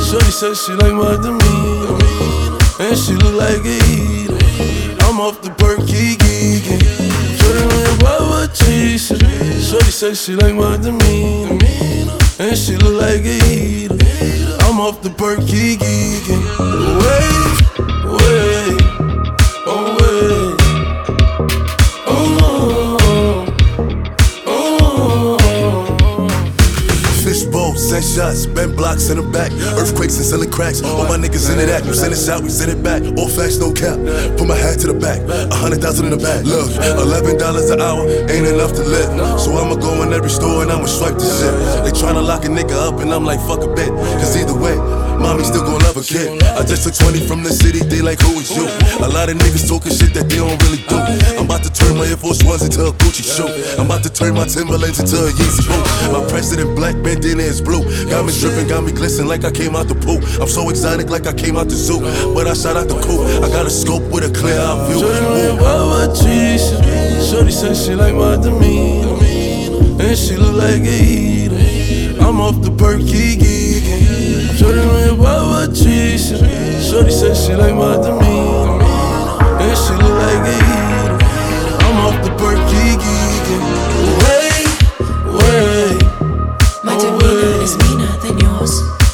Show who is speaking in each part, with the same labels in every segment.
Speaker 1: Shorty said she like my demeanor, and she look like a eater. I'm off the perky geeking. Shorty know your Baba cheese. Shorty said she like my demeanor, and she look like a eater. I'm off the perky geeking. Wait, wait, oh wait,
Speaker 2: Fishbowl, send shots, bend blocks in the back. Earthquakes and selling cracks. All my niggas into that. You send it out, we send it back. All facts, no cap. Put my hat to the back. 100,000 in the back. Look, $11 an hour ain't enough to live. So I'ma go in every store and I'ma swipe the shit. They tryna lock a nigga up and I'm like, fuck a bit. Cause either way, mommy still gon' love a kid. I just took 20 from the city, they like, who is you? A lot of niggas talking shit that they don't really do. I'm about to turn my Air Force Ones into a Gucci shoe. I'm about to turn my Timberlands into a Yeezy boot. My president black, bandana is blue. Got me dripping, got me glistening like I came out the pool. I'm so exotic like I came out the zoo. But I shot out the coupe, I got a scope with a clear eye view.
Speaker 1: Shorty know your Baba cheese. Shorty said she like my demeanor, and she look like a eater. I'm off the perky geeking. Shorty know your Baba cheese. Shorty said she like my demeanor, and she look like a eater. I'm off the perky geeking. Wait, wait,
Speaker 3: my demeanor is meaner than yours.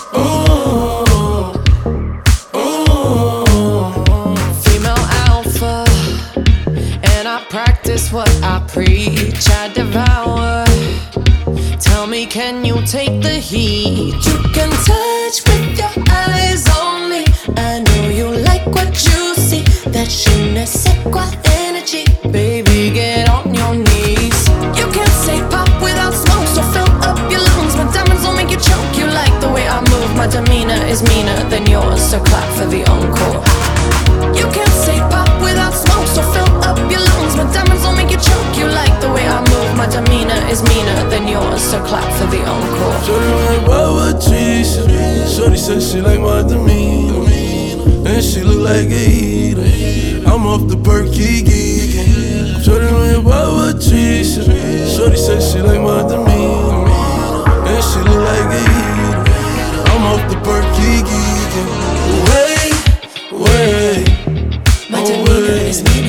Speaker 3: Female alpha, and I practice what I preach. I devour. Tell me, can you take the heat? You can touch with your eyes only. I know you like what you see. That je ne sais quoi energy. Baby, get on your knees. You can't say pop without smoke, so fill up your lungs. My diamonds will make you choke. You like the way I move. My demeanor is meaner than yours, so clap for the encore. You can't say pop without smoke, so fill up your lungs. My diamonds will make you choke. You like the way I move. My demeanor is meaner than yours, so clap for the encore.
Speaker 1: Shorty know your Baba cheese. Shorty said she like my demeanor, and she look like a eater. I'm off the perky geeking. Shorty know your Baba cheese. Shorty said she like my demeanor, and she look like a eater. I'm off the perky geeking. Wait, wait,
Speaker 3: my demeanor is meaner